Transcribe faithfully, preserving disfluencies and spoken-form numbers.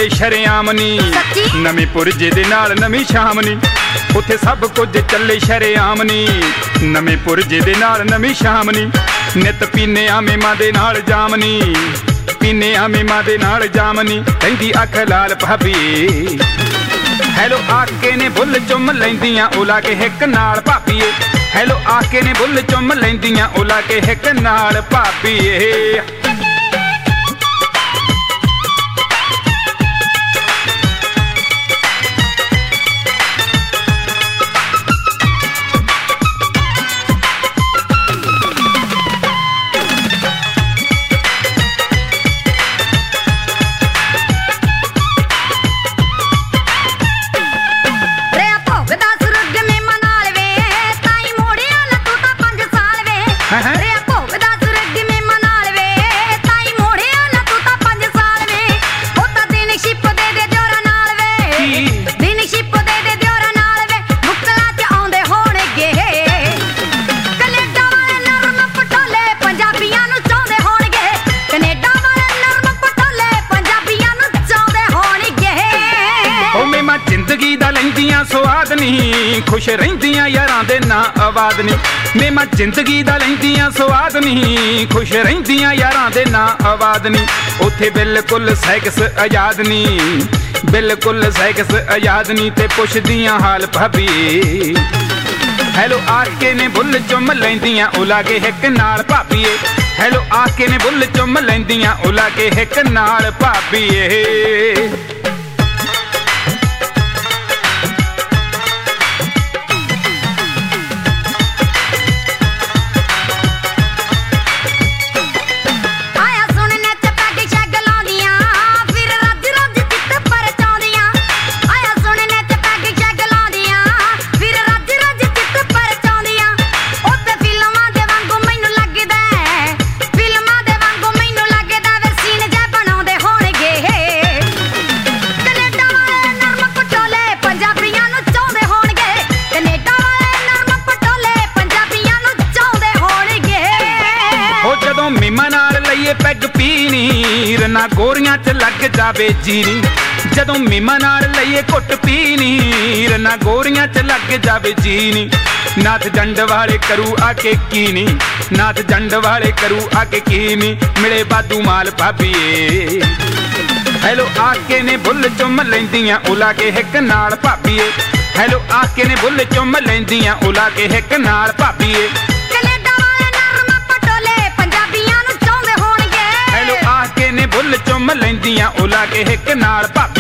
ਚੱਲੇ ਸ਼ਰੇਆਮ ਨੀ, ਨਵੇਂ ਪੁਰਜੇ ਦੇ ਨਾਲ ਨਵੀਂ ਸ਼ਾਮ ਨੀ। ਉੱਥੇ ਸਭ ਕੁਝ ਚੱਲੇ ਸ਼ਰੇਆਮ ਨੀ, ਨਵੇਂ ਪੁਰਜੇ ਦੇ ਨਾਲ ਨਵੀਂ ਸ਼ਾਮ ਨੀ। ਨਿਤ ਪੀਨੇ ਆ ਮੇਮਾਂ ਦੇ ਨਾਲ ਜਾਮ ਨੀ, ਪੀਨੇ ਆ ਮੇਮਾਂ ਦੇ ਨਾਲ ਜਾਮ ਨੀ। ਕਹਿੰਦੀ ਅੱਖ ਲਾਲ ਭਾਬੀਏ, ਹੈਲੋ ਆਕੇ ਨੇ ਬੁੱਲ ਚੁੰਮ ਲੈਂਦੀਆਂ ਉਹ ਲਾ ਕੇ ਹਿੱਕ ਨਾਲ ਭਾਬੀਏ। ਹੈਲੋ ਆਕੇ ਨੇ ਬੁੱਲ ਚੁੰਮ ਲੈਂਦੀਆਂ ਉਹ ਲਾ ਕੇ ਹਿੱਕ ਨਾਲ ਭਾਬੀਏ। ਜ਼ਿੰਦਗੀ ਦਾ ਲੈਂਦੀਆਂ ਸਵਾਦ ਨੀ, ਖੁਸ਼ ਰਹਿੰਦੀਆਂ ਯਾਰਾਂ ਦੇ ਨਾਂ ਆਵਾਜ਼ ਨੀ। ਮੇਮਾਂ ਜ਼ਿੰਦਗੀ ਦਾ ਲੈਂਦੀਆਂ ਸਵਾਦ ਨੀ, ਖੁਸ਼ ਰਹਿੰਦੀਆਂ ਯਾਰਾਂ ਦੇ ਨਾਂ ਆਵਾਜ਼ ਨੀ। ਉੱਥੇ ਬਿਲਕੁਲ ਸੈਕਸ ਆਜ਼ਾਦ ਨੀ, ਬਿਲਕੁਲ ਸੈਕਸ ਆਜ਼ਾਦ ਨੀ। ਤੇ ਪੁੱਛਦੀਆਂ ਹਾਲ ਭਾਬੀਏ, ਹੈਲੋ ਆਕੇ ਨੇ ਬੁੱਲ ਚੁੰਮ ਲੈਂਦੀਆਂ ਉਹ ਲਾ ਕੇ ਹਿੱਕ ਨਾਲ ਭਾਬੀਏ। ਹੈਲੋ ਆਕੇ ਨੇ ਬੁੱਲ ਚੁੰਮ ਲੈਂਦੀਆਂ ਉਹ ਲਾ ਕੇ ਹਿੱਕ ਨਾਲ ਭਾਬੀਏ। ਮੇਮਾਂ ਨਾਲ ਲਈਏ ਪੈਗ ਪੀਣੀ, ਰਨਾ ਗੋਰੀਆਂ ਚ ਲੱਗ ਜਾਵੇ ਜੀਨੀ। ਜਦੋਂ ਮੇਮਾਂ ਨਾਲ ਲਈਏ ਘੁੱਟ ਪੀਣੀ, ਰਨਾ ਗੋਰੀਆਂ ਚ ਲੱਗ ਜਾਵੇ ਜੀਨੀ। ਨਾਥ ਜੰਡ ਵਾਲੇ ਕਰੂ ਆ ਕੇ ਕੀਨੀ, ਨਾਥ ਜੰਡ ਵਾਲੇ ਕਰੂ ਆ ਕੇ ਕੀਨੀ। ਮਿਲੇ ਬਾਦੂ ਮਾਲ ਭਾਬੀਏ, ਹੈਲੋ ਆਕੇ ਨੇ ਬੁੱਲ ਚੁੰਮ ਲੈਂਦੀਆਂ ਉਹ ਲਾ ਕੇ ਹਿੱਕ ਨਾਲ ਭਾਬੀਏ। ਹੈਲੋ ਆਕੇ ਨੇ ਬੁੱਲ ਚੁੰਮ ਲੈਂਦੀਆਂ ਉਹ ਲਾ ਕੇ ਹਿੱਕ ਨਾਲ ਭਾਬੀਏ। ਬੁੱਲ ਚੁੰਮ ਲੈਂਦੀਆਂ ਉਹ ਲਾ ਕੇ ਹਿੱਕ ਨਾਲ ਭਾਬੀਏ।